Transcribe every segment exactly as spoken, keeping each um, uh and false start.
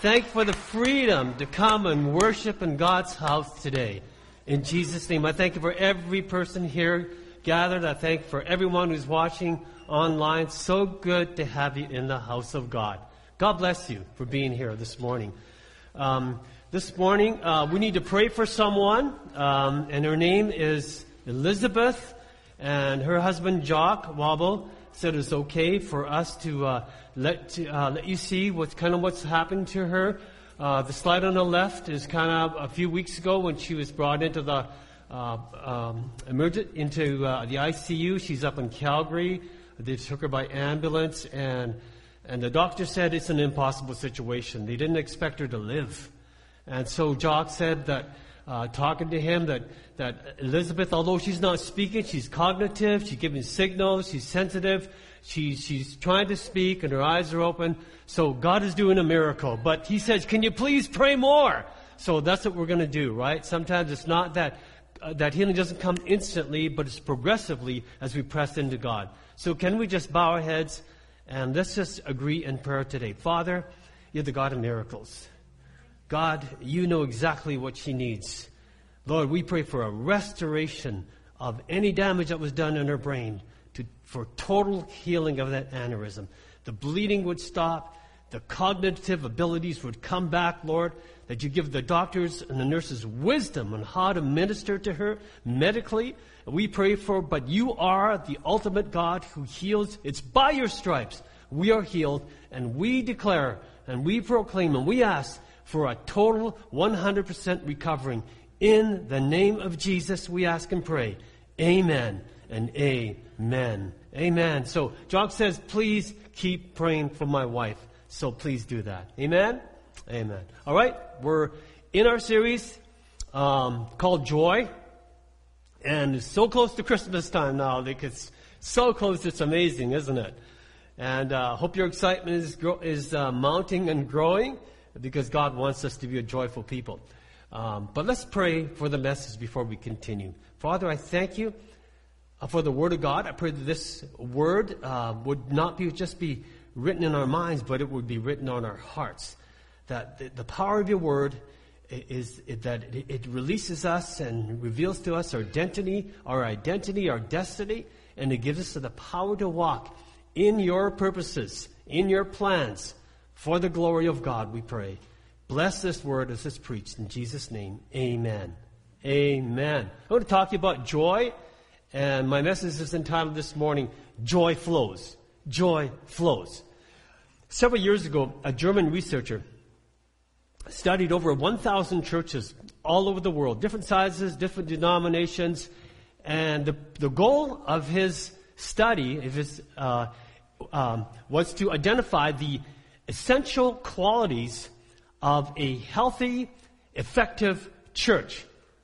thank you for the freedom to come and worship in God's house today. In Jesus' name, I thank you for every person here gathered. I thank you for everyone who's watching online. So good to have you in the house of God. God bless you for being here this morning. Um, this morning, uh, we need to pray for someone, um, and her name is Elizabeth, and her husband, Jock Wobble, said it's okay for us to uh, let to, uh, let you see what's kind of what's happened to her. Uh, the slide on the left is kind of a few weeks ago when she was brought into the uh, um, emergent into uh, the I C U. She's up in Calgary. They took her by ambulance, and and the doctor said it's an impossible situation. They didn't expect her to live, and so Jock said that. Uh, talking to him that, that Elizabeth, although she's not speaking, she's cognitive, she's giving signals, she's sensitive, she's, she's trying to speak and her eyes are open. So God is doing a miracle. But he says, can you please pray more? So that's what we're going to do, right? Sometimes it's not that, uh, that healing doesn't come instantly, but it's progressively as we press into God. So can we just bow our heads and let's just agree in prayer today. Father, you're the God of miracles. God, you know exactly what she needs. Lord, we pray for a restoration of any damage that was done in her brain, to, for total healing of that aneurysm. The bleeding would stop. The cognitive abilities would come back, Lord, that you give the doctors and the nurses wisdom on how to minister to her medically. We pray for, but you are the ultimate God who heals. It's by your stripes we are healed, and we declare and we proclaim and we ask for a total one hundred percent recovering. In the name of Jesus, we ask and pray. Amen and amen. Amen. So, Jock says, please keep praying for my wife. So please do that. Amen? Amen. All right. We're in our series um, called Joy. And it's so close to Christmas time now. Like it's so close, it's amazing, isn't it? And I uh, hope your excitement is, gro- is uh, mounting and growing, because God wants us to be a joyful people. Um, but let's pray for the message before we continue. Father, I thank you uh, for the Word of God. I pray that this Word uh, would not be just be written in our minds, but it would be written on our hearts. That the, the power of your Word is, is that it, it releases us and reveals to us our identity, our identity, our destiny, and it gives us the power to walk in your purposes, in your plans. For the glory of God, we pray. Bless this word as it's preached. In Jesus' name, amen. Amen. I want to talk to you about joy. And my message is entitled this morning, Joy Flows. Joy Flows. Several years ago, a German researcher studied over one thousand churches all over the world, different sizes, different denominations. And the, the goal of his study of his, uh, um, was to identify the essential qualities of a healthy, effective church.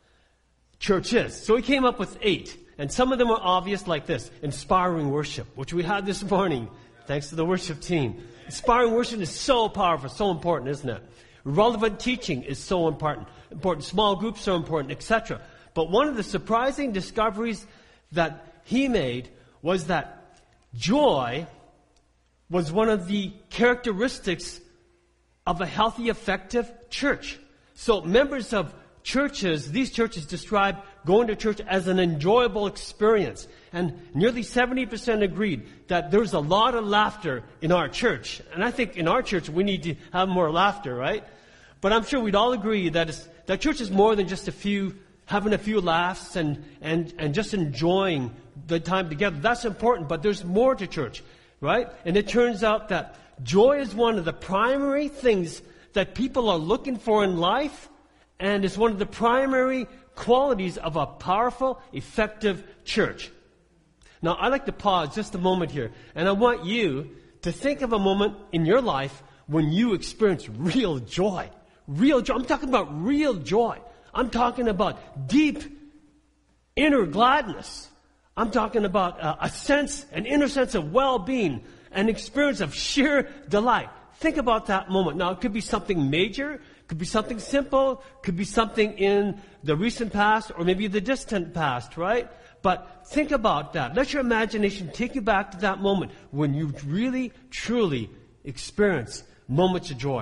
Churches. So he came up with eight. And some of them are obvious like this. Inspiring worship, which we had this morning, thanks to the worship team. Inspiring worship is so powerful, so important, isn't it? Relevant teaching is so important. Important. Small groups are important, et cetera. But one of the surprising discoveries that he made was that joy was one of the characteristics of a healthy, effective church. So members of churches, these churches describe going to church as an enjoyable experience. And nearly seventy percent agreed that there's a lot of laughter in our church. And I think in our church we need to have more laughter, right? But I'm sure we'd all agree that, it's, that church is more than just a few, having a few laughs and, and, and just enjoying the time together. That's important, but there's more to church. Right? And it turns out that joy is one of the primary things that people are looking for in life, and it's one of the primary qualities of a powerful, effective church. Now, I'd like to pause just a moment here, and I want you to think of a moment in your life when you experience real joy. Real joy. I'm talking about real joy. I'm talking about deep inner gladness. I'm talking about uh, a sense, an inner sense of well-being, an experience of sheer delight. Think about that moment. Now, it could be something major, could be something simple, could be something in the recent past or maybe the distant past, right? But think about that. Let your imagination take you back to that moment when you really, truly experience moments of joy.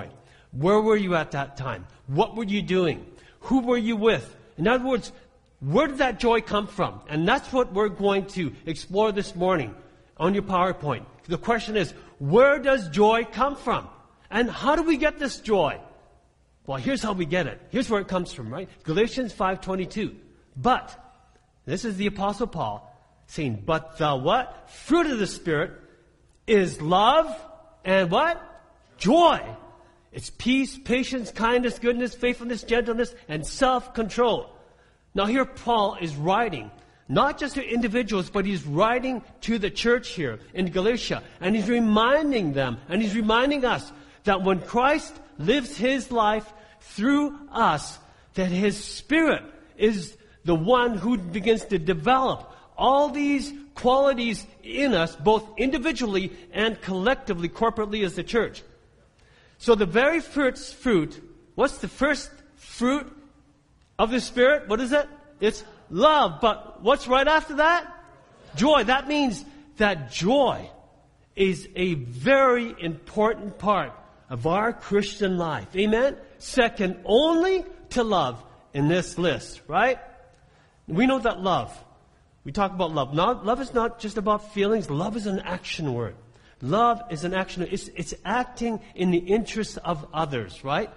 Where were you at that time? What were you doing? Who were you with? In other words, where did that joy come from? And that's what we're going to explore this morning on your PowerPoint. The question is, where does joy come from? And how do we get this joy? Well, here's how we get it. Here's where it comes from, right? Galatians five twenty-two. But, this is the Apostle Paul saying, but the what? Fruit of the Spirit is love and what? Joy. It's peace, patience, kindness, goodness, faithfulness, gentleness, and self-control. Now here Paul is writing, not just to individuals, but he's writing to the church here in Galatia. And he's reminding them, and he's reminding us, that when Christ lives his life through us, that his Spirit is the one who begins to develop all these qualities in us, both individually and collectively, corporately as the church. So the very first fruit, what's the first fruit of the Spirit? What is it? It's love. But what's right after that? Joy. That means that joy is a very important part of our Christian life. Amen? Second only to love in this list, right? We know that love. We talk about love. Not, love is not just about feelings. Love is an action word. Love is an action. It's, it's acting in the interest of others, right?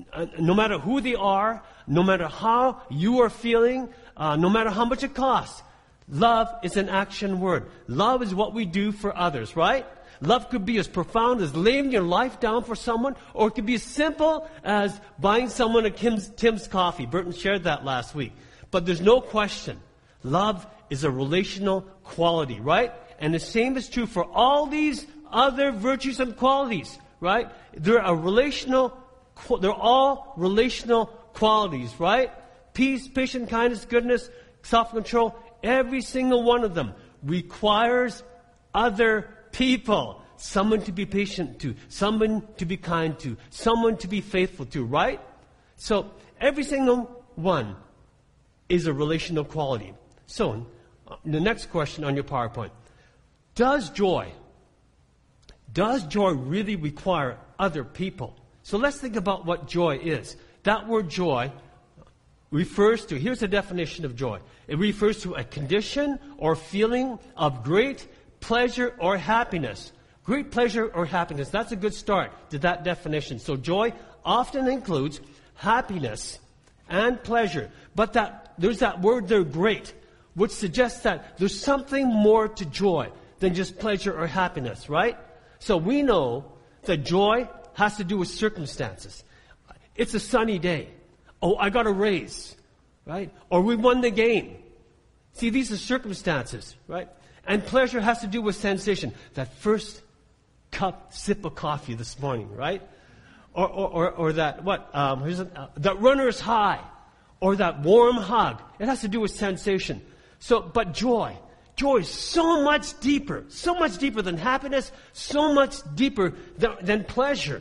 No matter who they are, no matter how you are feeling, uh, no matter how much it costs, love is an action word. Love is what we do for others, right? Love could be as profound as laying your life down for someone, or it could be as simple as buying someone a Tim's, Tim's coffee. Burton shared that last week. But there's no question. Love is a relational quality, right? And the same is true for all these other virtues and qualities, right? They're a relational, they're all relational qualities, right? Peace, patience, kindness, goodness, self-control, every single one of them requires other people. Someone to be patient to, someone to be kind to, someone to be faithful to, right? So every single one is a relational quality. So, the next question on your PowerPoint. Does joy, does joy really require other people? So let's think about what joy is. That word joy refers to, here's the definition of joy. It refers to a condition or feeling of great pleasure or happiness. Great pleasure or happiness. That's a good start to that definition. So joy often includes happiness and pleasure. But that there's that word there, great, which suggests that there's something more to joy than just pleasure or happiness, right? So we know that joy has to do with circumstances. It's a sunny day. Oh, I got a raise, right? Or we won the game. See, these are circumstances, right? And pleasure has to do with sensation. That first cup, sip of coffee this morning, right? Or, or, or, or that, what, um, here's a, uh, that runner's high. Or that warm hug. It has to do with sensation. So, but joy. Joy is so much deeper. So much deeper than happiness. So much deeper than, than pleasure.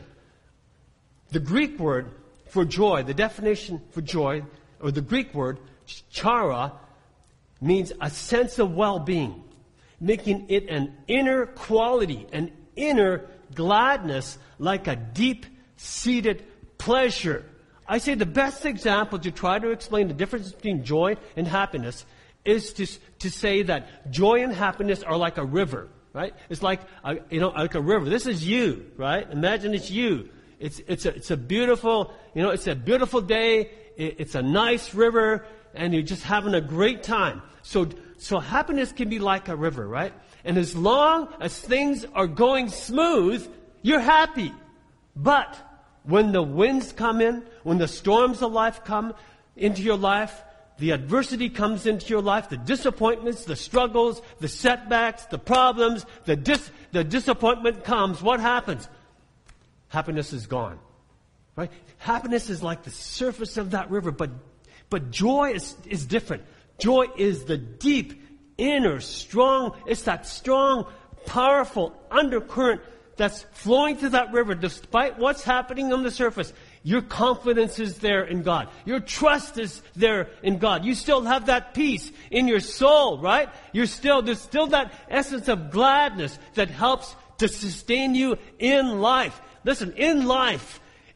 The Greek word for joy, the definition for joy, or the Greek word, chara, means a sense of well-being. Making it an inner quality, an inner gladness, like a deep-seated pleasure. I say the best example to try to explain the difference between joy and happiness is to to say that joy and happiness are like a river, right? It's like a, you know, like a river. This is you, right? Imagine it's you. It's it's a it's a beautiful, you know, it's a beautiful day. It, it's a nice river, and you're just having a great time. So so happiness can be like a river, right? And as long as things are going smooth, you're happy. But when the winds come in, when the storms of life come into your life, the adversity comes into your life, the disappointments, the struggles, the setbacks, the problems, the dis- the disappointment comes, what happens? Happiness is gone. Right? Happiness is like the surface of that river, but but joy is, is different. Joy is the deep, inner, strong, it's that strong, powerful undercurrent that's flowing through that river despite what's happening on the surface. Your confidence is there in God. Your trust is there in God. You still have that peace in your soul, right? You're still, there's still that essence of gladness that helps to sustain you in life. Listen, in life,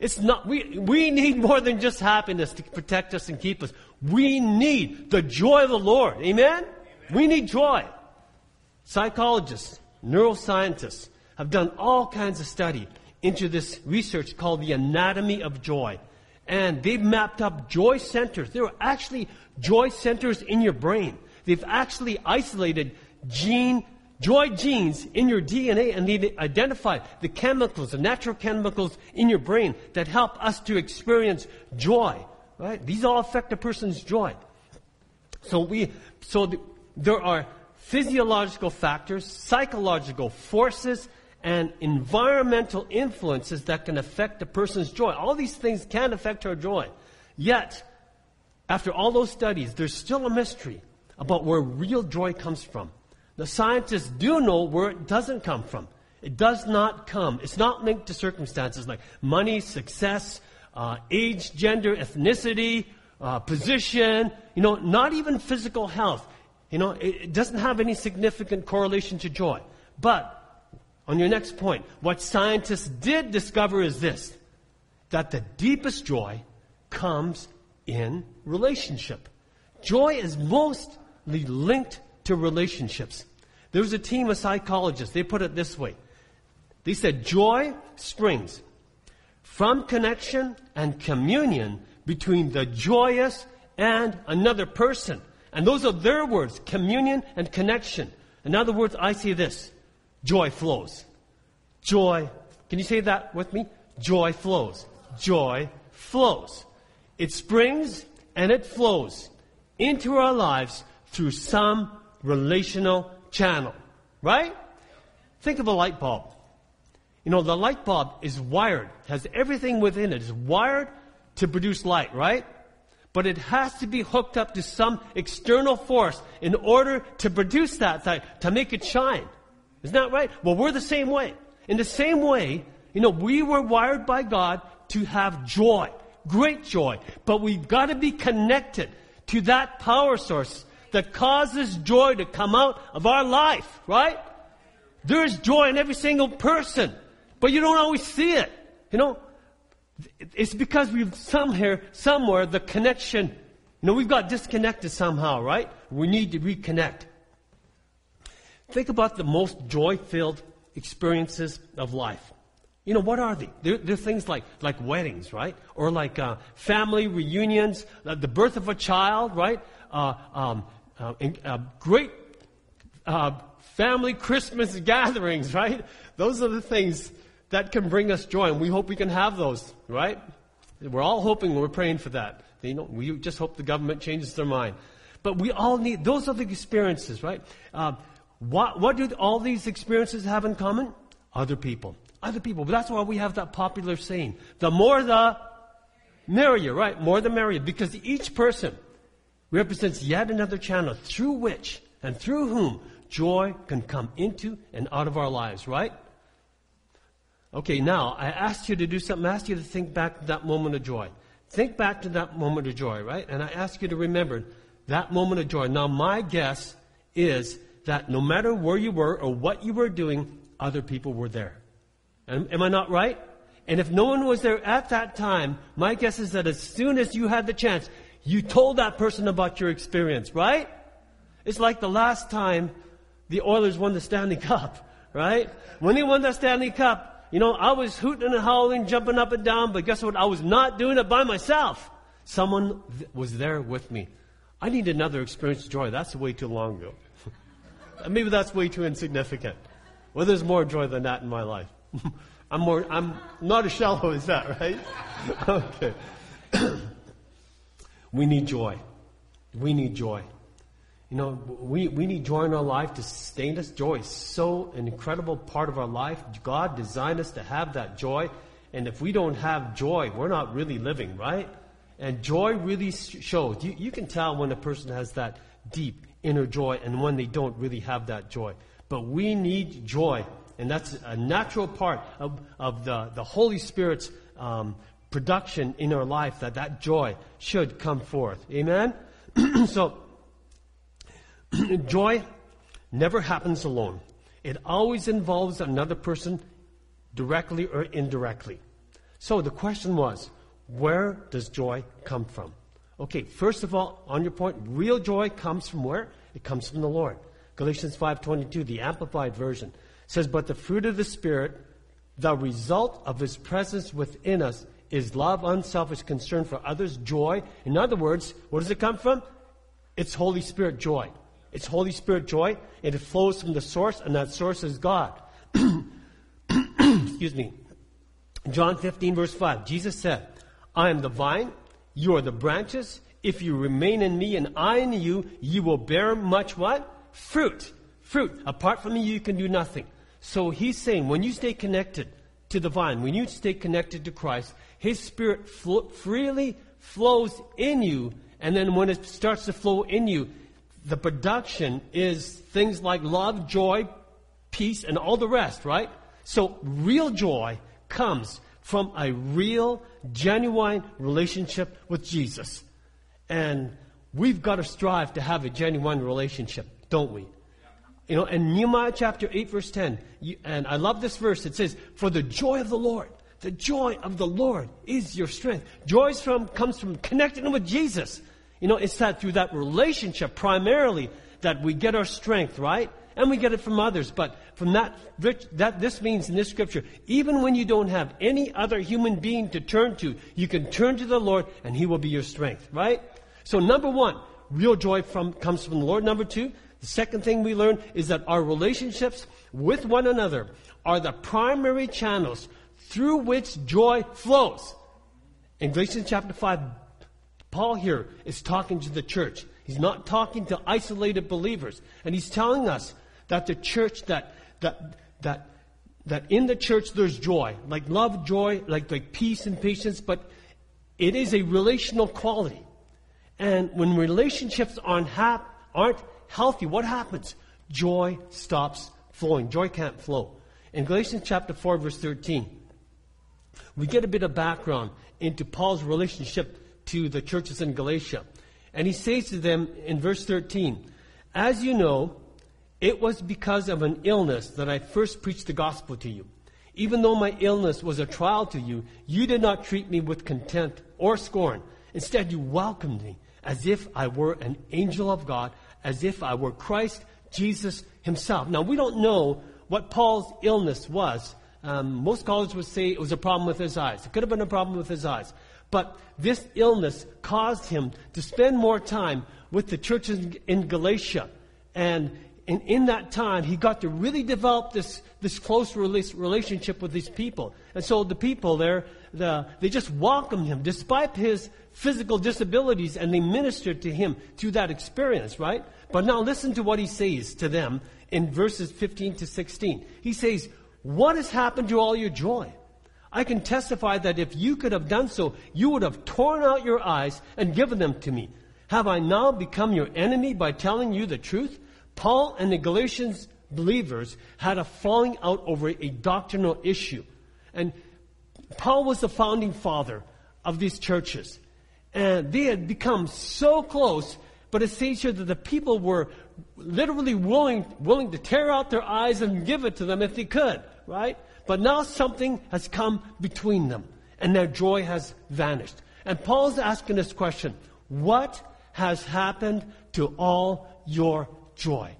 It's not, we, we need more than just happiness to protect us and keep us. We need the joy of the Lord. Amen? Amen. We need joy. Psychologists, neuroscientists have done all kinds of study into this research called the anatomy of joy. And they've mapped up joy centers. There are actually joy centers in your brain. They've actually isolated gene, joy genes in your D N A, and they've identified the chemicals, the natural chemicals in your brain that help us to experience joy. Right? These all affect a person's joy. So we, so the, there are physiological factors, psychological forces, and environmental influences that can affect a person's joy. All these things can affect our joy. Yet, after all those studies, there's still a mystery about where real joy comes from. The scientists do know where it doesn't come from. It does not come. It's not linked to circumstances like money, success, uh, age, gender, ethnicity, uh, position, you know, not even physical health. You know, it, it doesn't have any significant correlation to joy. But on your next point, what scientists did discover is this, that the deepest joy comes in relationship. Joy is mostly linked to relationships. There was a team of psychologists. They put it this way. They said joy springs from connection and communion between the joyous and another person. And those are their words, communion and connection. In other words, I say this. Joy flows. Joy. Can you say that with me? Joy flows. Joy flows. It springs and it flows into our lives through some relational channel. Right? Think of a light bulb. You know, the light bulb is wired, has everything within it. It's wired to produce light, right? But it has to be hooked up to some external force in order to produce that light, to make it shine. Isn't that right? Well, we're the same way. In the same way, you know, we were wired by God to have joy, great joy. But we've got to be connected to that power source that causes joy to come out of our life, right? There's joy in every single person, but you don't always see it. You know, it's because we've somewhere, somewhere, the connection, you know, we've got disconnected somehow, right? We need to reconnect. Think about the most joy-filled experiences of life. You know, what are they? They're, they're things like, like weddings, right? Or like uh, family reunions, uh, the birth of a child, right? Uh, um, uh, in, uh, great uh, family Christmas gatherings, right? Those are the things that can bring us joy, and we hope we can have those, right? We're all hoping, we're praying for that. You know, we just hope the government changes their mind. But we all need, those are the experiences, right? Uh, What, what do all these experiences have in common? Other people. Other people. But that's why we have that popular saying. The more the merrier, right? More the merrier. Because each person represents yet another channel through which and through whom joy can come into and out of our lives, right? Okay, now, I asked you to do something. I asked you to think back to that moment of joy. Think back to that moment of joy, right? And I asked you to remember that moment of joy. Now, my guess is that no matter where you were or what you were doing, other people were there. Am, am I not right? And if no one was there at that time, my guess is that as soon as you had the chance, you told that person about your experience, right? It's like the last time the Oilers won the Stanley Cup, right? When they won the Stanley Cup, you know, I was hooting and howling, jumping up and down, but guess what? I was not doing it by myself. Someone th- was there with me. I need another experience of joy. That's way too long ago. Maybe that's way too insignificant. Well, there's more joy than that in my life. I'm more, I'm not as shallow as that, right? Okay. We need joy. We need joy. You know, we, we need joy in our life to sustain us. Joy is so an incredible part of our life. God designed us to have that joy. And if we don't have joy, we're not really living, right? And joy really shows. You, you can tell when a person has that deep inner joy and when they don't really have that joy. But we need joy. And that's a natural part of, of the, the Holy Spirit's um, production in our life, that that joy should come forth. Amen? So, joy never happens alone. It always involves another person directly or indirectly. So the question was, where does joy come from? Okay, first of all, on your point, real joy comes from where? It comes from the Lord. Galatians five twenty-two, the Amplified Version, says, but the fruit of the Spirit, the result of His presence within us, is love, unselfish concern for others, joy. In other words, where does it come from? It's Holy Spirit joy. It's Holy Spirit joy, and it flows from the source, and that source is God. Excuse me. John fifteen, verse five, Jesus said, I am the vine, you are the branches. If you remain in me and I in you, you will bear much what? Fruit. Fruit. Apart from me, you can do nothing. So He's saying, when you stay connected to the vine, when you stay connected to Christ, His Spirit flo- freely flows in you, and then when it starts to flow in you, the production is things like love, joy, peace, and all the rest, right? So real joy comes from a real, genuine relationship with Jesus. And we've got to strive to have a genuine relationship, don't we? You know, in Nehemiah chapter eight, verse ten, you, and I love this verse, it says, for the joy of the Lord, the joy of the Lord is your strength. Joy from, comes from connecting with Jesus. You know, it's that through that relationship primarily that we get our strength, right? And we get it from others. But from that, that this means in this scripture, even when you don't have any other human being to turn to, you can turn to the Lord and He will be your strength, right? So number one, real joy from comes from the Lord. Number two, the second thing we learn is that our relationships with one another are the primary channels through which joy flows. In Galatians chapter five, Paul here is talking to the church. He's not talking to isolated believers. And he's telling us that the church, that that that that in the church there's joy. Like love, joy, like, like peace and patience, but it is a relational quality. And when relationships aren't hap- aren't healthy, what happens? Joy stops flowing. Joy can't flow. In Galatians chapter four, verse thirteen, we get a bit of background into Paul's relationship to the churches in Galatia. And he says to them in verse thirteen, as you know, it was because of an illness that I first preached the gospel to you. Even though my illness was a trial to you, you did not treat me with contempt or scorn. Instead, you welcomed me as if I were an angel of God, as if I were Christ Jesus Himself. Now, we don't know what Paul's illness was. Um, most scholars would say it was a problem with his eyes. It could have been a problem with his eyes. But this illness caused him to spend more time with the churches in Galatia. And in, in that time, he got to really develop this, this close relationship with these people. And so the people there, the, they just welcomed him despite his physical disabilities, and they ministered to him through that experience, right? But now listen to what he says to them in verses fifteen to sixteen. He says, what has happened to all your joy? I can testify that if you could have done so, you would have torn out your eyes and given them to me. Have I now become your enemy by telling you the truth? Paul and the Galatians believers had a falling out over a doctrinal issue. And Paul was the founding father of these churches. And they had become so close, but it says here that the people were literally willing, willing to tear out their eyes and give it to them if they could, right? But now something has come between them, and their joy has vanished. And Paul's asking this question, what has happened to all your joy?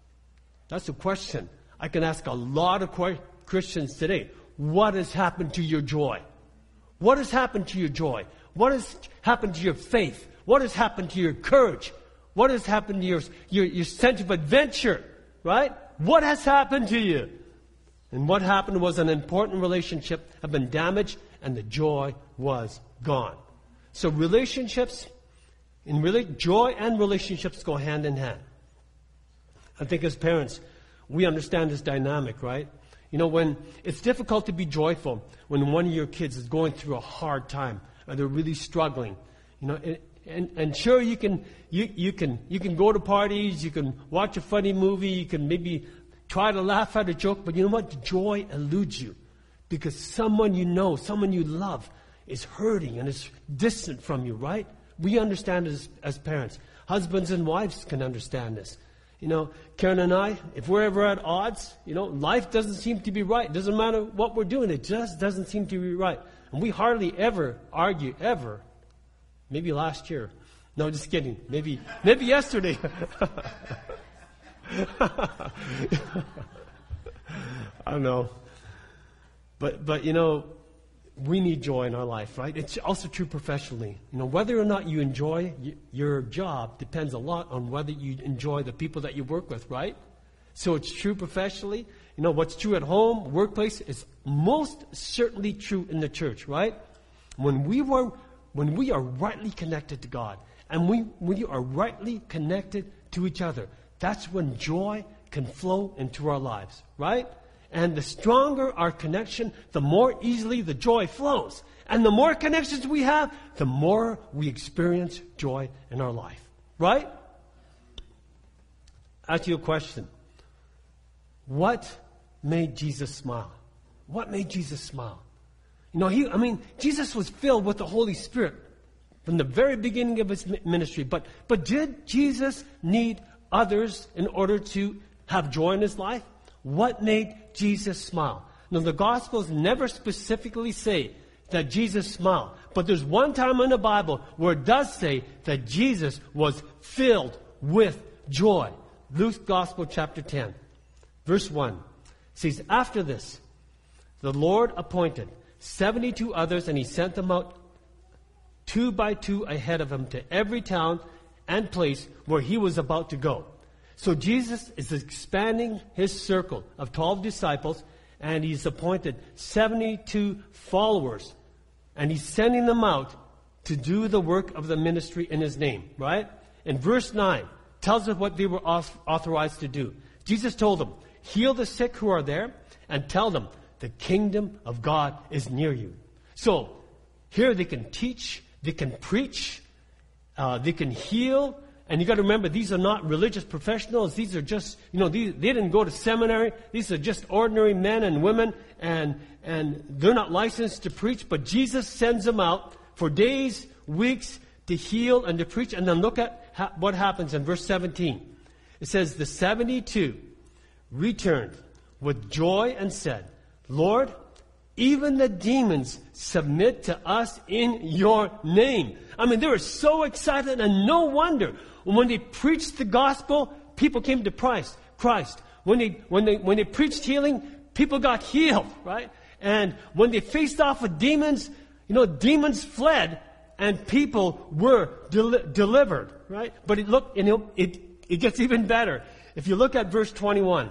That's a question I can ask a lot of Christians today. What has happened to your joy? What has happened to your joy? What has happened to your faith? What has happened to your courage? What has happened to your, your, your sense of adventure? Right? What has happened to you? And what happened was an important relationship had been damaged and the joy was gone. So relationships, in rela- joy and relationships go hand in hand. I think as parents, we understand this dynamic, right? You know, when it's difficult to be joyful when one of your kids is going through a hard time or they're really struggling, you know, and, and, and sure you can, you, you can, you can go to parties, you can watch a funny movie, you can maybe try to laugh at a joke, but you know what? Joy eludes you because someone you know, someone you love is hurting and is distant from you, right? We understand this as parents. Husbands and wives can understand this. You know, Karen and I, if we're ever at odds, you know, life doesn't seem to be right. It doesn't matter what we're doing. It just doesn't seem to be right. And we hardly ever argue, ever. Maybe last year. No, just kidding. Maybe, maybe yesterday. I don't know. But, but, you know, we need joy in our life, right? It's also true professionally. You know, whether or not you enjoy y- your job depends a lot on whether you enjoy the people that you work with, right? So it's true professionally. You know, what's true at home, workplace, is most certainly true in the church, right? When we were, when we are rightly connected to God, and we, we are rightly connected to each other, that's when joy can flow into our lives, right? And the stronger our connection, the more easily the joy flows. And the more connections we have, the more we experience joy in our life. Right? Ask you a question. What made Jesus smile? What made Jesus smile? You know, he, I mean, Jesus was filled with the Holy Spirit from the very beginning of his ministry. But, but did Jesus need others in order to have joy in his life? What made Jesus smile? Now, the Gospels never specifically say that Jesus smiled. But there's one time in the Bible where it does say that Jesus was filled with joy. Luke's Gospel, chapter ten, verse one. Says, after this, the Lord appointed seventy-two others, and he sent them out two by two ahead of him to every town and place where he was about to go. So Jesus is expanding his circle of twelve disciples, and he's appointed seventy-two followers. And he's sending them out to do the work of the ministry in his name, right? And verse nine tells us what they were authorized to do. Jesus told them, heal the sick who are there, and tell them, the kingdom of God is near you. So, here they can teach, they can preach, uh, they can heal. And you got to remember, these are not religious professionals. These are just, you know, these, they didn't go to seminary. These are just ordinary men and women, and and they're not licensed to preach. But Jesus sends them out for days, weeks to heal and to preach. And then look at ha- what happens in verse seventeen. It says, the seventy-two returned with joy and said, Lord, even the demons submit to us in your name. I mean, they were so excited, and no wonder. When they preached the gospel, people came to Christ. Christ. When they when they when they preached healing, people got healed, right? And when they faced off with demons, you know, demons fled, and people were del- delivered, right? But it look, you know, it it gets even better. If you look at verse twenty-one,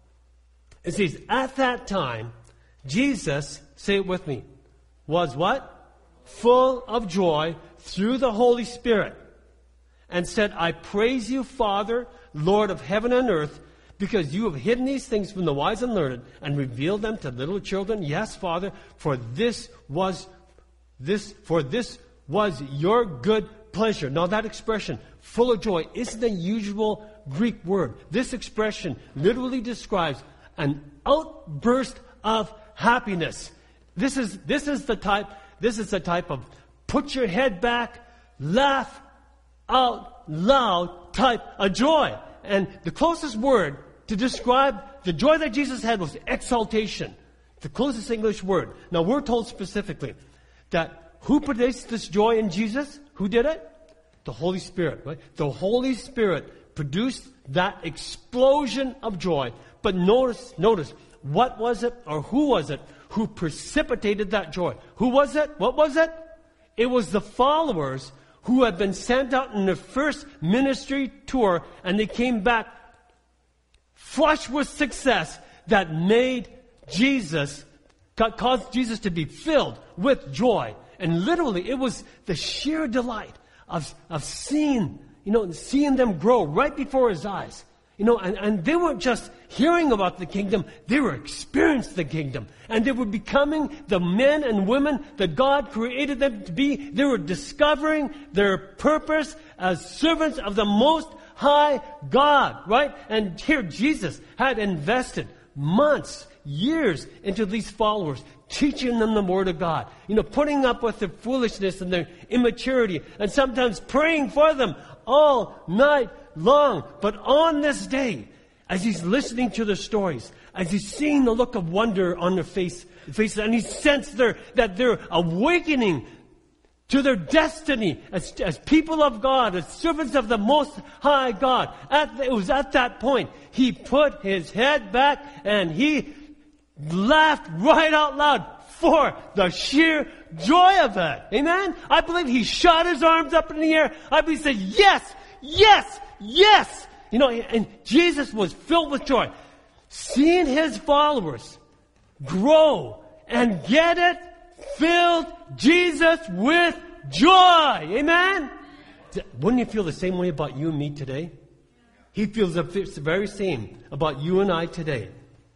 it says, at that time, Jesus, say it with me, was what? Full of joy through the Holy Spirit, and said, I praise you, Father, Lord of heaven and earth, because you have hidden these things from the wise and learned and revealed them to little children. Yes, Father, for this was this for this was your good pleasure. Now that expression, full of joy, isn't a usual Greek word. This expression literally describes an outburst of happiness. This is this is the type this is the type of put your head back, laugh out loud type of joy. And the closest word to describe the joy that Jesus had was exaltation. The closest English word. Now we're told specifically that who produced this joy in Jesus? Who did it? The Holy Spirit, right? The Holy Spirit produced that explosion of joy. But notice, notice, what was it or who was it who precipitated that joy? Who was it? What was it? It was the followers who had been sent out in their first ministry tour, and they came back flush with success that made Jesus, caused Jesus to be filled with joy. And literally, it was the sheer delight of, of seeing, you know, seeing them grow right before his eyes. You know, and, and they weren't just hearing about the kingdom, they were experiencing the kingdom. And they were becoming the men and women that God created them to be. They were discovering their purpose as servants of the Most High God, right? And here Jesus had invested months, years into these followers, teaching them the Word of God. You know, putting up with their foolishness and their immaturity, and sometimes praying for them all night long. But on this day, as he's listening to their stories, as he's seeing the look of wonder on their face, faces, and he sensed their, that they're awakening to their destiny as, as people of God, as servants of the Most High God. At the, it was at that point, he put his head back and he laughed right out loud for the sheer joy of it. Amen? I believe he shot his arms up in the air. I believe he said, yes, yes, yes. You know, and Jesus was filled with joy. Seeing his followers grow and get it, filled Jesus with joy. Amen? Wouldn't you feel the same way about you and me today? He feels the very same about you and I today.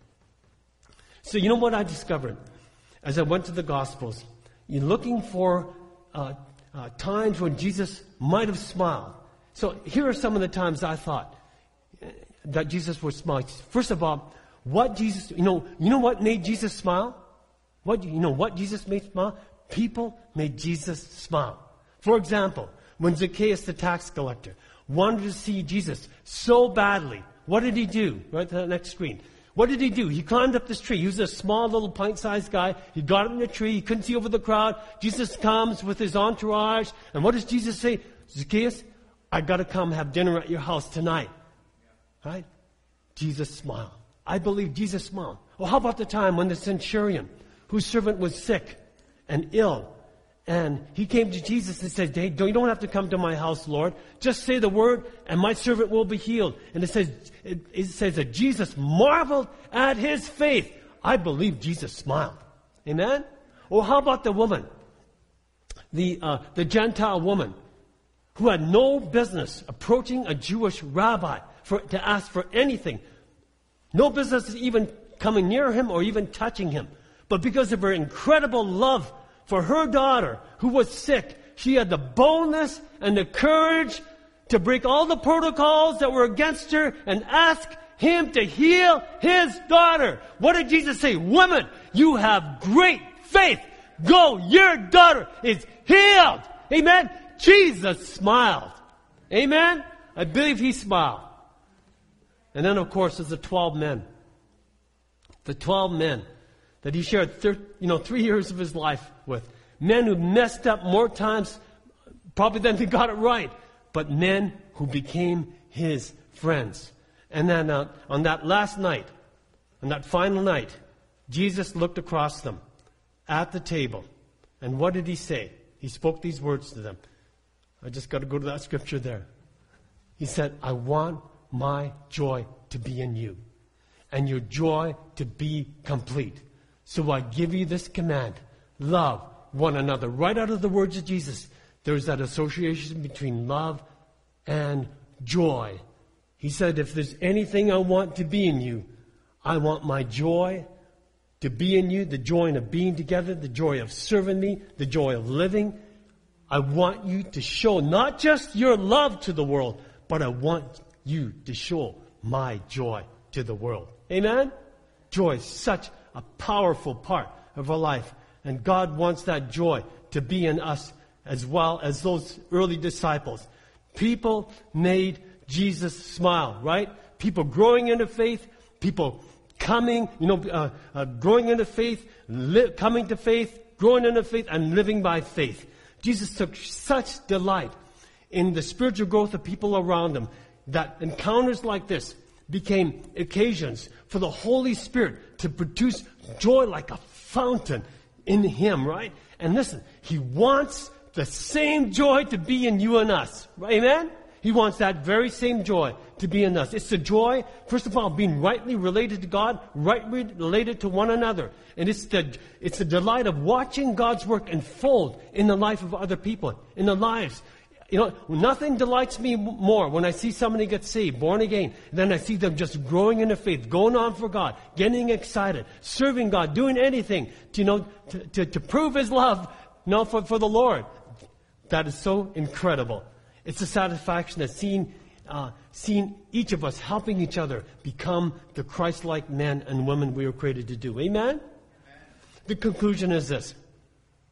So you know what I discovered as I went to the Gospels? You're looking for uh, uh, times when Jesus might have smiled. So here are some of the times I thought that Jesus would smile. First of all, what Jesus, you know, you know what made Jesus smile? What, you know what Jesus made smile? People made Jesus smile. For example, when Zacchaeus the tax collector wanted to see Jesus so badly, what did he do? Right to the next screen. What did he do? He climbed up this tree. He was a small little pint-sized guy. He got up in the tree. He couldn't see over the crowd. Jesus comes with his entourage. And what does Jesus say? Zacchaeus, I got to come have dinner at your house tonight. Right? Jesus smiled. I believe Jesus smiled. Well, how about the time when the centurion, whose servant was sick and ill, and he came to Jesus and said, hey, you don't have to come to my house, Lord. Just say the word and my servant will be healed. And it says, it, it says that Jesus marveled at his faith. I believe Jesus smiled. Amen? Or how about the woman, the, uh, the Gentile woman, who had no business approaching a Jewish rabbi for, to ask for anything. No business even coming near him or even touching him. But because of her incredible love for her daughter who was sick, she had the boldness and the courage to break all the protocols that were against her and ask him to heal his daughter. What did Jesus say? Woman, you have great faith. Go, your daughter is healed. Amen? Jesus smiled. Amen? I believe he smiled. And then, of course, there's the twelve men. The twelve men that he shared, thir- you know, three years of his life with. Men who messed up more times probably than they got it right. But men who became his friends. And then uh, on that last night, on that final night, Jesus looked across them at the table. And what did he say? He spoke these words to them. I just got to go to that scripture there. He said, I want my joy to be in you, and your joy to be complete. So I give you this command. Love one another. Right out of the words of Jesus, there's that association between love and joy. He said, if there's anything I want to be in you, I want my joy to be in you, the joy of being together, the joy of serving me, the joy of living. I want you to show not just your love to the world, but I want you to show my joy to the world. Amen? Joy is such a powerful part of our life. And God wants that joy to be in us as well as those early disciples. People made Jesus smile, right? People growing into faith, people coming, you know, uh, uh, growing into faith, li- coming to faith, growing into faith, and living by faith. Jesus took such delight in the spiritual growth of people around him that encounters like this became occasions for the Holy Spirit to produce joy like a fountain in him, right? And listen, he wants the same joy to be in you and us. Amen? He wants that very same joy to be in us. It's the joy, first of all, being rightly related to God, rightly related to one another. And it's the, it's the delight of watching God's work unfold in the life of other people, in their lives. You know, nothing delights me more when I see somebody get saved, born again, than I see them just growing in their faith, going on for God, getting excited, serving God, doing anything to, you know, to, to, to prove his love, you know, for, for the Lord. That is so incredible. It's a satisfaction of seeing, uh, seeing each of us helping each other become the Christ-like men and women we were created to do. Amen? Amen. The conclusion is this.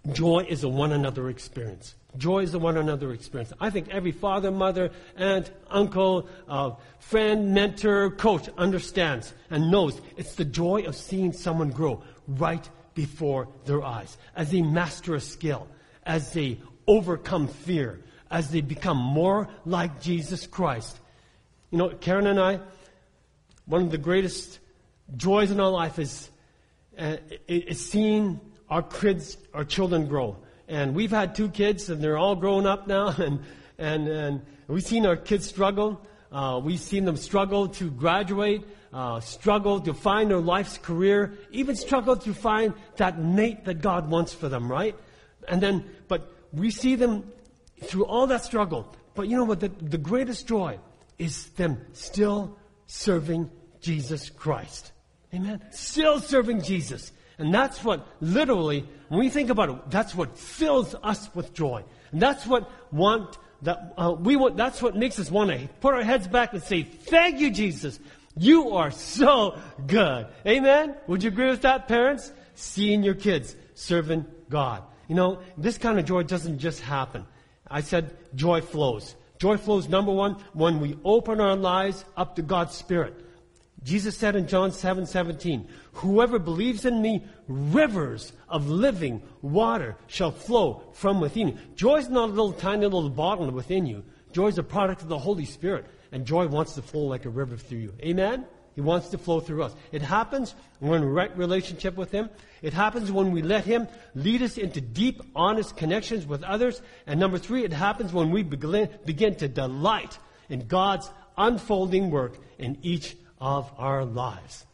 joy is a one another experience. Joy is a one another experience. I think every father, mother, aunt, uncle, uh, friend, mentor, coach understands and knows it's the joy of seeing someone grow right before their eyes. As they master a skill, as they overcome fear, as they become more like Jesus Christ. You know, Karen and I, one of the greatest joys in our life is, uh, is seeing our kids, our children grow. And we've had two kids, and they're all grown up now, and and, and we've seen our kids struggle. Uh, we've seen them struggle to graduate, uh, struggle to find their life's career, even struggle to find that mate that God wants for them, right? And then, but we see them through all that struggle. But you know what? The, the greatest joy is them still serving Jesus Christ. Amen? Still serving Jesus. And that's what, literally, when we think about it, that's what fills us with joy. And that's what want that uh, we want. That's what makes us want to put our heads back and say, "Thank you, Jesus. You are so good." Amen. Would you agree with that, parents? Seeing your kids serving God. You know, this kind of joy doesn't just happen. I said joy flows. Joy flows, number one, when we open our lives up to God's Spirit. Jesus said in John seven seventeen, "Whoever believes in me, rivers of living water shall flow from within you." Joy is not a little tiny little bottle within you. Joy is a product of the Holy Spirit. And joy wants to flow like a river through you. Amen? He wants to flow through us. It happens when we're in right relationship with Him. It happens when we let Him lead us into deep, honest connections with others. And number three, it happens when we begin, begin to delight in God's unfolding work in each of our lives.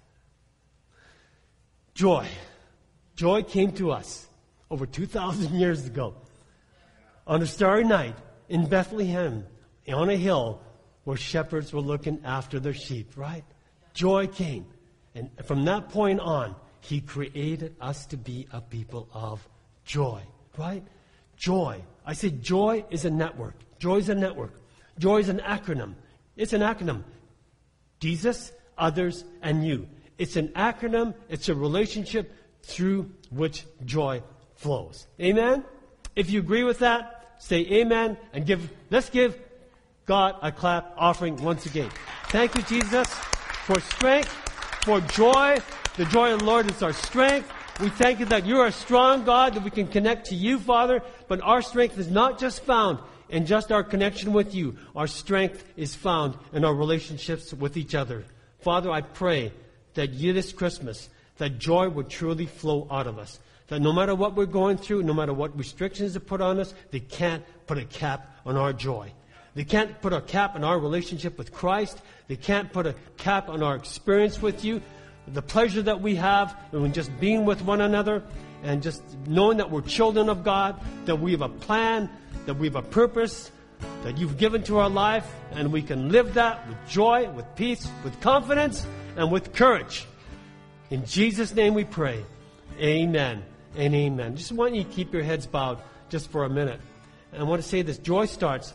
Joy. Joy came to us over two thousand years ago on a starry night in Bethlehem on a hill where shepherds were looking after their sheep, right? Joy came. And from that point on, He created us to be a people of joy, right? Joy. I say joy is a network. Joy is a network. Joy is an acronym. It's an acronym. Jesus, others, and you. It's an acronym. It's a relationship through which joy flows. Amen? If you agree with that, say amen and give. Let's give God a clap offering once again. Thank you, Jesus, for strength, for joy. The joy of the Lord is our strength. We thank you that you're a strong God, that we can connect to you, Father. But our strength is not just found in just our connection with you. Our strength is found in our relationships with each other. Father, I pray that you this Christmas, that joy would truly flow out of us. That no matter what we're going through, no matter what restrictions are put on us, they can't put a cap on our joy. They can't put a cap on our relationship with Christ. They can't put a cap on our experience with you. The pleasure that we have in just being with one another and just knowing that we're children of God, that we have a plan, that we have a purpose, that you've given to our life, and we can live that with joy, with peace, with confidence, and with courage. In Jesus' name we pray. Amen and amen. Just want you to keep your heads bowed just for a minute. And I want to say this. Joy starts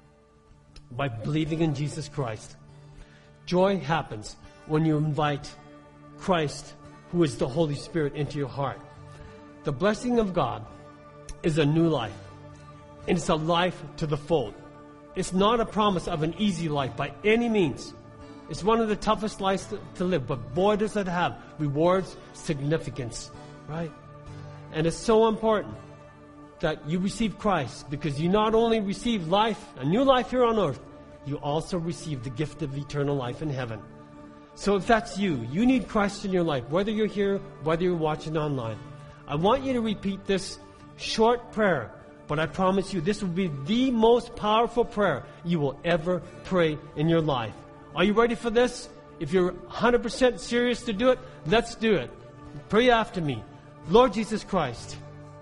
by believing in Jesus Christ. Joy happens when you invite Christ, who is the Holy Spirit, into your heart. The blessing of God is a new life. And it's a life to the full. It's not a promise of an easy life by any means. It's one of the toughest lives to, to live. But boy, does it have rewards, significance, right? And it's so important that you receive Christ, because you not only receive life, a new life here on earth, you also receive the gift of eternal life in heaven. So if that's you, you need Christ in your life, whether you're here, whether you're watching online. I want you to repeat this short prayer, but I promise you this will be the most powerful prayer you will ever pray in your life. Are you ready for this? If you're one hundred percent serious to do it, let's do it. Pray after me. Lord Jesus Christ,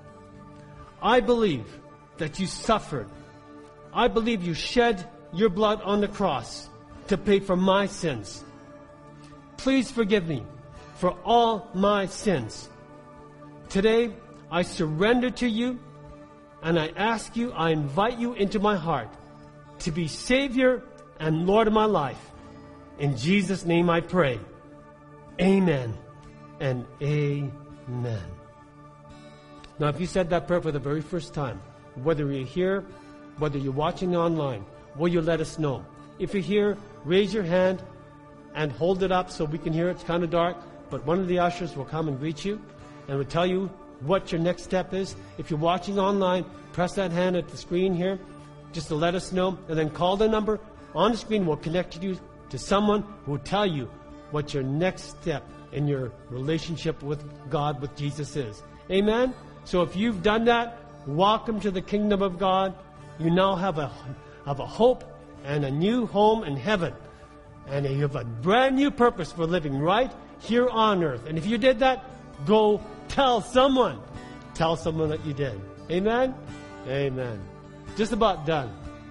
I believe that you suffered. I believe you shed your blood on the cross to pay for my sins. Please forgive me for all my sins. Today, I surrender to you, and I ask you, I invite you into my heart to be Savior and Lord of my life. In Jesus' name I pray. Amen and amen. Now, if you said that prayer for the very first time, whether you're here, whether you're watching online, will you let us know? If you're here, raise your hand and hold it up so we can hear it. It's kind of dark, but one of the ushers will come and greet you and will tell you what your next step is. If you're watching online, press that hand at the screen here just to let us know, and then call the number on the screen. We'll connect you to someone who will tell you what your next step in your relationship with God, with Jesus is. Amen? So if you've done that, welcome to the kingdom of God. You now have a, have a hope and a new home in heaven. And you have a brand new purpose for living right here on earth. And if you did that, go tell someone. Tell someone that you did. Amen? Amen. Just about done.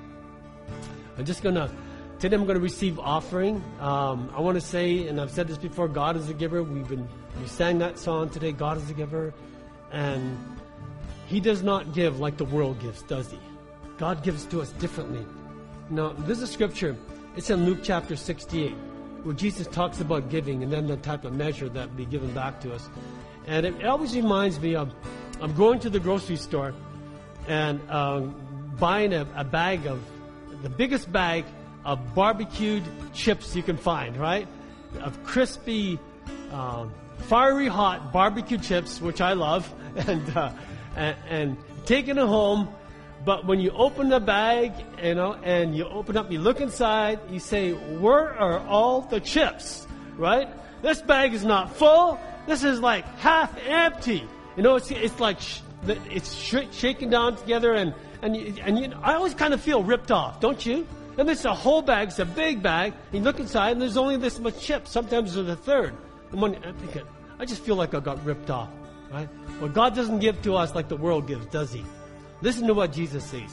I'm just going to, today I'm going to receive offering. Um, I want to say, and I've said this before, God is a giver. We've been, we sang that song today, God is a giver. And He does not give like the world gives, does He? God gives to us differently. Now, this is a scripture. It's in Luke chapter sixty-eight, where Jesus talks about giving and then the type of measure that will be given back to us. And it always reminds me of, of going to the grocery store and um, buying a, a bag of, the biggest bag of barbecued chips you can find, right? Of crispy, um, fiery hot barbecue chips, which I love, and, uh, and, and taking it home. But when you open the bag, you know, and you open up, you look inside, you say, where are all the chips, right? This bag is not full. This is like half empty. You know, it's, it's like, sh- it's sh- shaken down together, and, and, you, and you, I always kind of feel ripped off, don't you? And it's a whole bag, it's a big bag. You look inside, and there's only this much chips. Sometimes there's a third. And when I think, I just feel like I got ripped off, right? Well, God doesn't give to us like the world gives, does He? Listen to what Jesus says.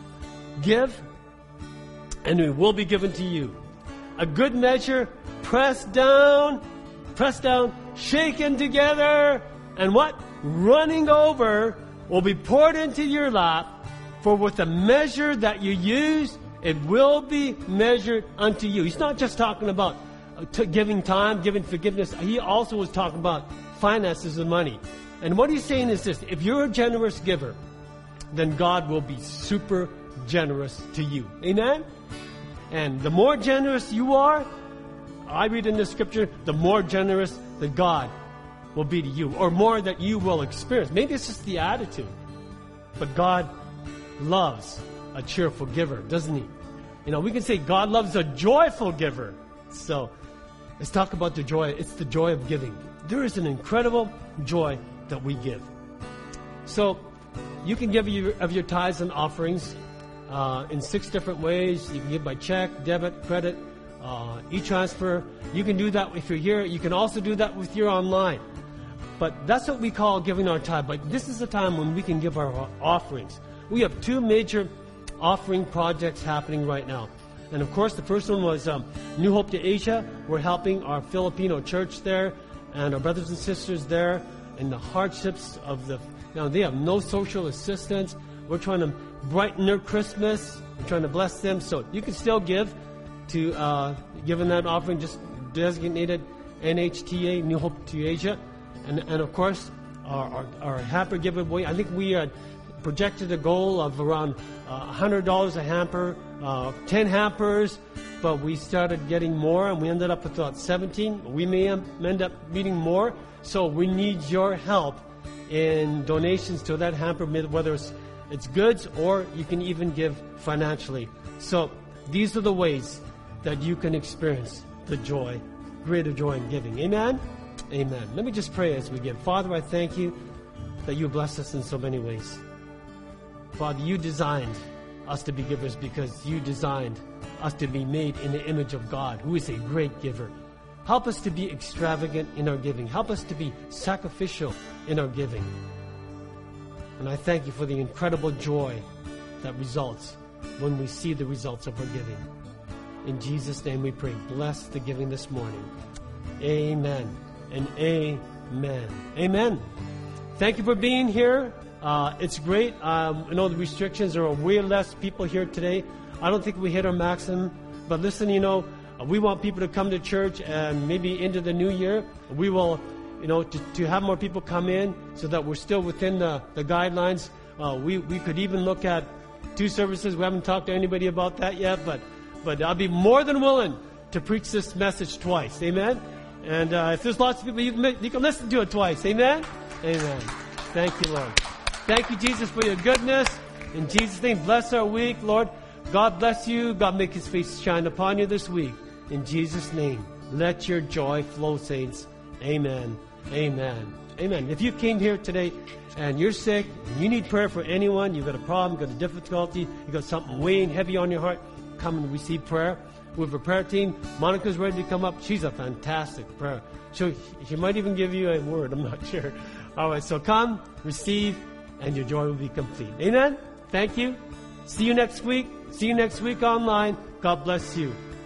Give, and it will be given to you. A good measure, pressed down, pressed down, shaken together, and what? Running over will be poured into your lap. For with the measure that you use, it will be measured unto you. He's not just talking about t- giving time, giving forgiveness. He also was talking about finances and money. And what he's saying is this: if you're a generous giver, then God will be super generous to you. Amen? And the more generous you are, I read in the scripture, the more generous that God will be to you, or more that you will experience. Maybe it's just the attitude. But God loves a cheerful giver, doesn't He? You know, we can say God loves a joyful giver. So let's talk about the joy. It's the joy of giving. There is an incredible joy that we give. So you can give you, of your tithes and offerings uh, in six different ways. You can give by check, debit, credit, uh, e-transfer. You can do that if you're here. You can also do that with your online. But that's what we call giving our tithe. But this is the time when we can give our offerings. We have two major offering projects happening right now. And of course, the first one was um, New Hope to Asia. We're helping our Filipino church there and our brothers and sisters there in the hardships of the... Now, they have no social assistance. We're trying to brighten their Christmas. We're trying to bless them. So you can still give to uh, giving that offering, just designated N H T A, New Hope to Asia. And, and of course, our, our, our hamper giveaway. I think we had projected a goal of around uh, one hundred dollars a hamper, uh, ten hampers. But we started getting more, and we ended up with about seventeen. We may end up meeting more. So we need your help in donations to that hamper, whether it's, it's goods or you can even give financially. So these are the ways that you can experience the joy, greater joy in giving. Amen? Amen. Let me just pray as we give. Father, I thank you that you bless us in so many ways. Father, you designed us to be givers because you designed us to be made in the image of God, who is a great giver. Help us to be extravagant in our giving. Help us to be sacrificial in our giving. And I thank you for the incredible joy that results when we see the results of our giving. In Jesus' name we pray. Bless the giving this morning. Amen and amen. Amen. Thank you for being here. Uh, it's great. Um, I know the restrictions are way less people here today. I don't think we hit our maximum. But listen, you know, we want people to come to church, and maybe into the new year, we will you know, to, to have more people come in so that we're still within the, the guidelines. Uh, we, we could even look at two services. We haven't talked to anybody about that yet, but, but I'll be more than willing to preach this message twice. Amen? And uh, if there's lots of people, you can, you can listen to it twice. Amen? Amen. Thank you, Lord. Thank you, Jesus, for your goodness. In Jesus' name, bless our week, Lord. God bless you. God make His face shine upon you this week. In Jesus' name, let your joy flow, saints. Amen. Amen. Amen. If you came here today and you're sick, and you need prayer for anyone, you've got a problem, you've got a difficulty, you've got something weighing heavy on your heart, come and receive prayer. We have a prayer team. Monica's ready to come up. She's a fantastic prayer. She, she might even give you a word. I'm not sure. All right, so come, receive, and your joy will be complete. Amen? Thank you. See you next week. See you next week online. God bless you.